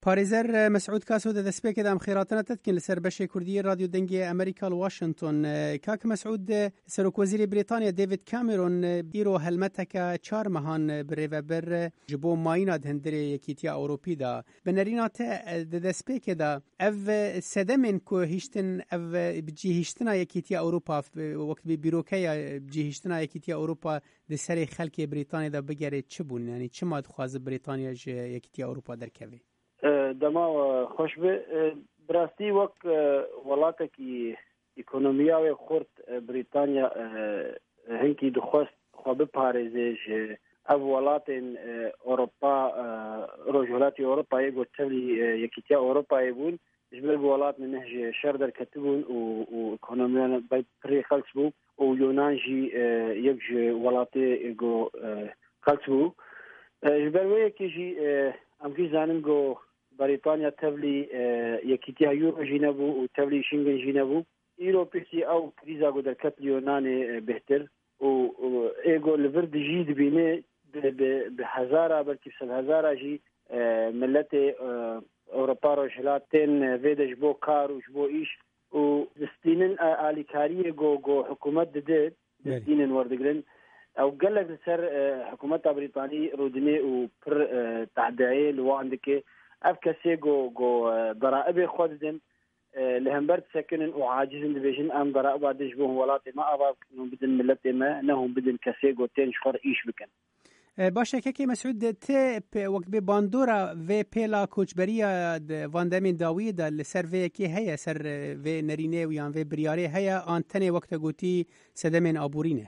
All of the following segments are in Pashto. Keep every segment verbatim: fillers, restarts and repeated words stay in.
پارێزەر مسعود کاسۆ دەدەستپێکێدام خێراتنەتەتکن لەسەر بەشێ کوردی رادیۆ دەنگی ئەمریکا واشنگتن. کاک مسعود سەرۆکوەزیری بریتانیا دێڤید کامێرۆن ئیرۆ هەلمەتەکە چار مەهان برێڤەبەر ji bo mayîna hindirê Yekîtiya Ewropî da. Bi nêrîna te didestpêkê da ev sedemên ku hîştin ev cihîştina Yekîtiya Ewropa wekî bîrokeya cihîştina Yekîtiya Ewropa di serê xelkê Brîtanyê da bigere çi bûn? Yani çima dixwaze Brîtanya ji Yekîtiya Ewropa derkeve؟ دما خوش به براستی وک ولاته کی اکونومیا و خورد بریتانیا هنکی دخواست خواب پارێزێژ ev welatên Ewropa rojhilatê Ewropayê gotelî Yekîtiya Ewropayê bûn ji ber welat min ji şer derketibûn û û ekonomiyan pirê xelç bû û Yunan jî yek ji welatê got xelç bû ji ber wê yekê jî em jî zanin got بریتانیا تبلی یکیتیا یورو جی نبو و تبلی شنگن جی نبو ایرو پیسی او کریزا گو در کت لیونان بهتر و ایگو لور دی جی دبینه به هزارا بلکه سد هزارا جی ملت اوروپا رو جلاتین ویدش بو کار و جبو ایش و دستینن آلیکاری گو گو حکومت دده دستینن وردگرن او قلق سر حکومت بریتانی رودنه و پر تعدایه لواندکه اف کسی گو گو ضرائب خود دن لهمبر سکنن و عاجزن دبیجن ام ضرائب دش بو ولات ما ابا بدن ملت ما نهم بدن کسی گو تن شخر ایش بکن. باشه که مسعود ته وقت به باندورا و پلا کوچبریا واندامین داوی د لسر و کی هيا سر و نرینه و یان و بریاره هيا آنتنه وقت گوتی سدمن ابورینه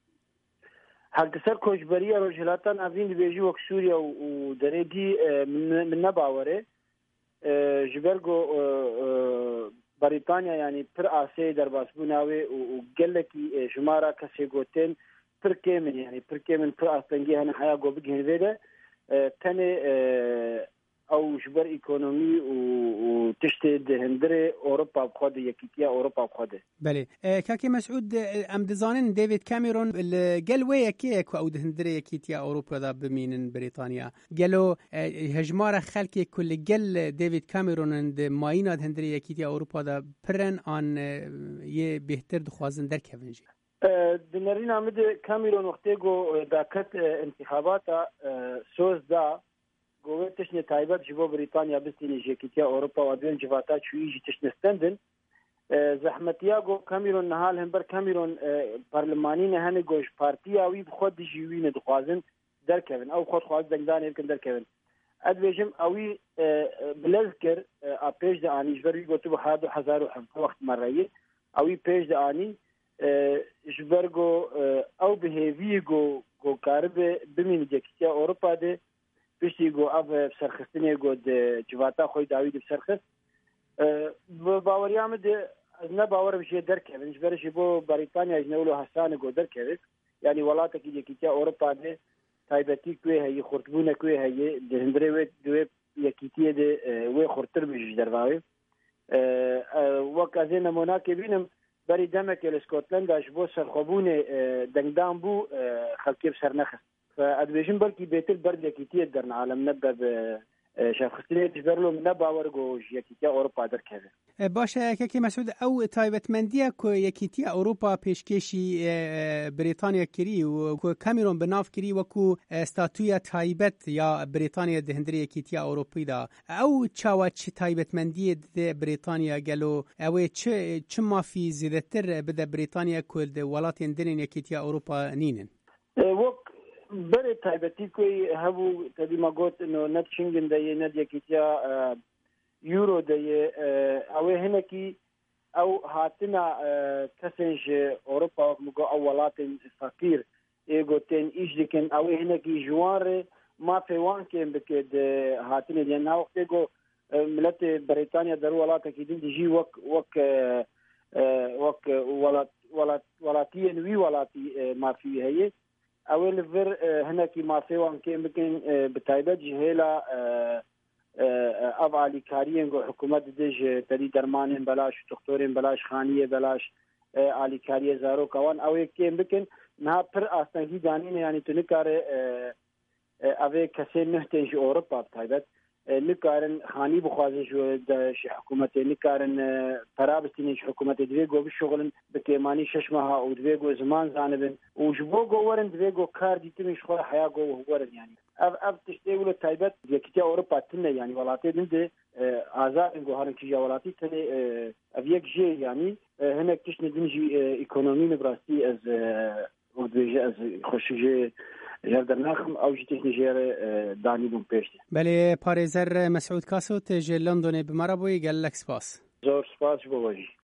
هل سر کوچبریا رجلاتان اوین بیجی وک سوریا و درگی من نباوره جبرگو بریتانیا یعنی پر آسیه در باسبوناوی و گلکی شمارا کسی گوتن پر کمن یعنی پر کمن پر آستنگی هن حیا گو بگهن ویده تنه او جبر اکونومی و تشت هندره اوروبا بخوده یکیتیا اوروبا بخوده. بله کاکی مسعود ام دزانن دیوید کامرون گل وی یکی کو او هندره یکیتیا اوروبا دا بمینن بریتانیا گلو هجمار خلکی کل گل دیوید کامرون د ماینه هندره یکیتیا اوروبا دا پرن آن یه بهتر دخوازن در کونجی دنرین آمد کامرون وقتی گو داکت انتخابات سوز دا گوه تشنه تایبت جبو بریتانیا بستینی جیکیتیا اوروپا و دوین جواتا چویی جی تشنه ستندن زحمتیا گو کامرون نهال هم بر کامرون پارلمانی نهانه گوش پارتی آوی بخود جیوی ندخوازن در کون او خود خواهد دنگدان ایرکن در کون ادویجم اوی بلذکر پیش دا آنی جبروی گوتو بخاد و هزار و حمسه وقت مرایی اوی پیش دا آنی جبرگو او بهیوی گو گو کارب بمین جیکیتیا اوروپا ده پشتی گو اف سرخستنی گو جواتا خوی داوید سرخست باوریام ده نه باور بشه درکه ونش برش بو بریتانیا اجنولو حسان گو درکه یعنی ولاته کی یکیتیا اوروپا ده تایبتی کوی هی خرطبونه کوی هی د هندره و دوی یکیتیه ده و خرطر بجش درواوی وک ازین نمونه که بینم بری دمک اسکاتلند اش بو سرخوبونه دنگدان بو خلکی سرنخست فادویشن بلکی بهتر برد یکیتیه در عالم نبب شخصیت جبرلو نباور گو یکیتیا اروپا در کده. باشه که مسعود او تایبەتمەندیە کو یەکیتیە ئەوروپا پێشکێشی بریتانیا کری و کو کامێرۆن بناف کری وەکو ستاتویە تایبەت یا بریتانیا دهندری یەکیتیە ئەوروپی دا ئەو چاوە چ تایبەتمەندیە دێ بریتانیا گەلو ئەوێ چ چ مافی زیاتر بدە بریتانیا کو وڵاتێن دنین یەکیتیە ئەوروپا نینن. وەک بره تایبەتی کوی هەبوو تەدیما گوت نو نەت شنگن دەیە نەت یەکیتیا یورو دەیە ئەوێ هەنێکی ئەو هاتنە کەسێنش ئەوروپا وەکمگۆ ئەو وڵاتên فەقیر ئێگوتێن ئیش دکن ئەوێ هەنێکی ژوانڕێ ما پەیوان کێن بکێت هاتنێ دیان ناوەختێ گۆ ملەت بریتانیا دەرو وڵاتێکی din dijî وەک وەک وەک وڵات وڵات وڵاتیە نوی وڵاتی مافی هەیە اوه لفر هناكي مافي وان كي ممكن بتايبت جهيلا افعالي كاريين جو حكومت دج تري درمان بلاش دكتورين بلاش خانيه بلاش عالي كاريه زارو كوان اوه كي ممكن نها پر آستانگی دانين يعني تنكار اوه كسي نهتنج اوروبا بتايبت نکارن خانی بخوازن شو داش حکومت نکارن ترابستینی حکومت دویگو بشغلن بکیمانی شش ماه او دویگو زمان زانبن وجبوگو ورن دویگو کار دیتمیش خو حیاگو ورن يعني اف اف تشتغل تایبت یکتی اروپا تنه يعني ولاتی دنده آزاد گوهرن کی ولاتی تنه اف یک جی يعني هناك تشني دنجي ايكونومي براسي از ودویج از خوشجه جردر نخم او جی تکنیجر دانی بون پیشتی. بله پارێزەر مەسعود کاسۆت ژێ لندۆنێ بمەرە بۆی گەلەک سپاس. زۆر سپاس بۆ وەژی.